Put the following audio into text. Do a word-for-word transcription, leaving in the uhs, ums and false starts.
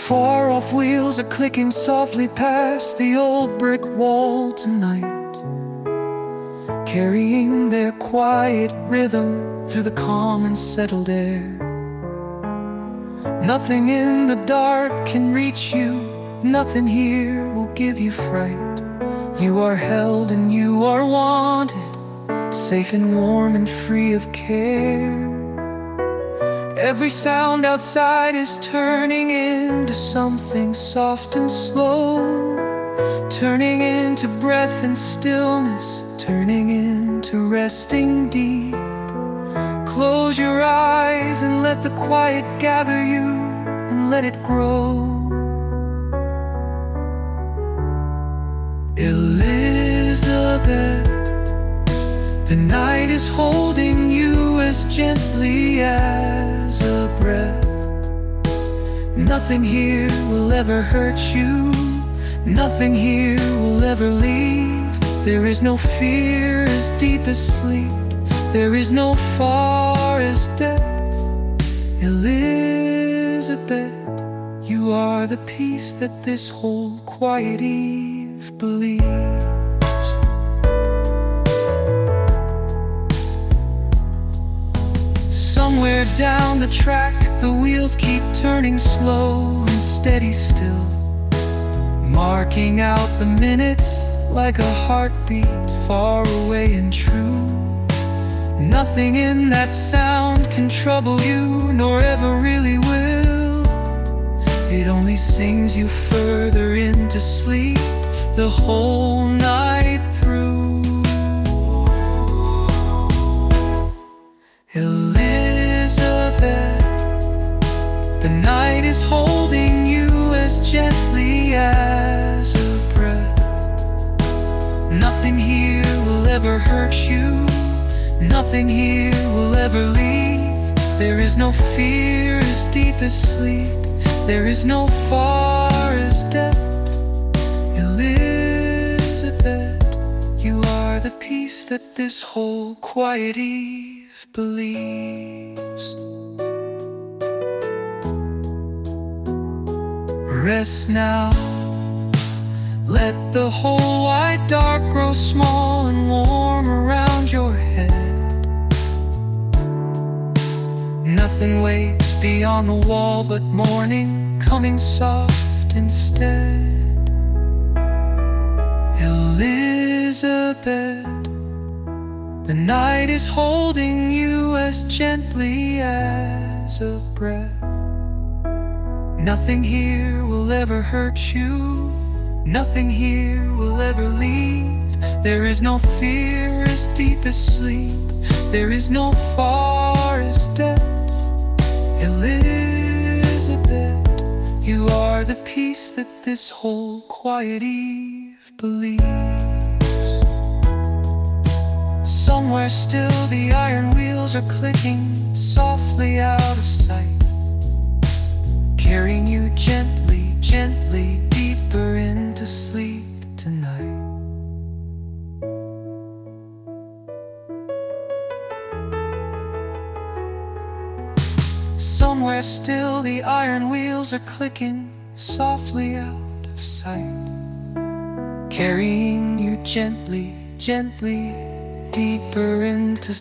Far-off wheels are clicking softly past the old brick wall tonight, carrying their quiet rhythm through the calm and settled air. Nothing in the dark can reach you, nothing here will give you fright. You are held and you are wanted, safe and warm and free of care. Every sound outside is turning into something soft and slow, turning into breath and stillness, turning into resting deep. Close your eyes and let the quiet gather you, and let it grow. Elizabeth, the night is holding you as gently as a breath. Nothing here will ever hurt you, nothing here will ever leave. There is no fear as deep as sleep, there is no far as death. Elizabeth, you are the peace that this whole quiet eve believes. Somewhere down the track, the wheels keep turning slow and steady still, marking out the minutes like a heartbeat far away and true. Nothing in that sound can trouble you, nor ever really will. It only sings you further into sleep the whole night through. The night is holding you as gently as a breath. Nothing here will ever hurt you, nothing here will ever leave. There is no fear as deep as sleep, there is no far as death. Elizabeth, you are the peace that this whole quiet eve believes. Rest now, let the whole wide dark grow small and warm around your head. Nothing waits beyond the wall but morning coming soft instead. Elizabeth, the night is holding you as gently as a breath. Nothing here will ever hurt you, nothing here will ever leave. There is no fear as deep as sleep, there is no far as death. Elizabeth, you are the peace that this whole quiet eve believes. Somewhere still the iron wheels are clicking softly out of sight, carrying you gently, gently deeper into sleep tonight. Somewhere still the iron wheels are clicking softly out of sight, carrying you gently, gently deeper into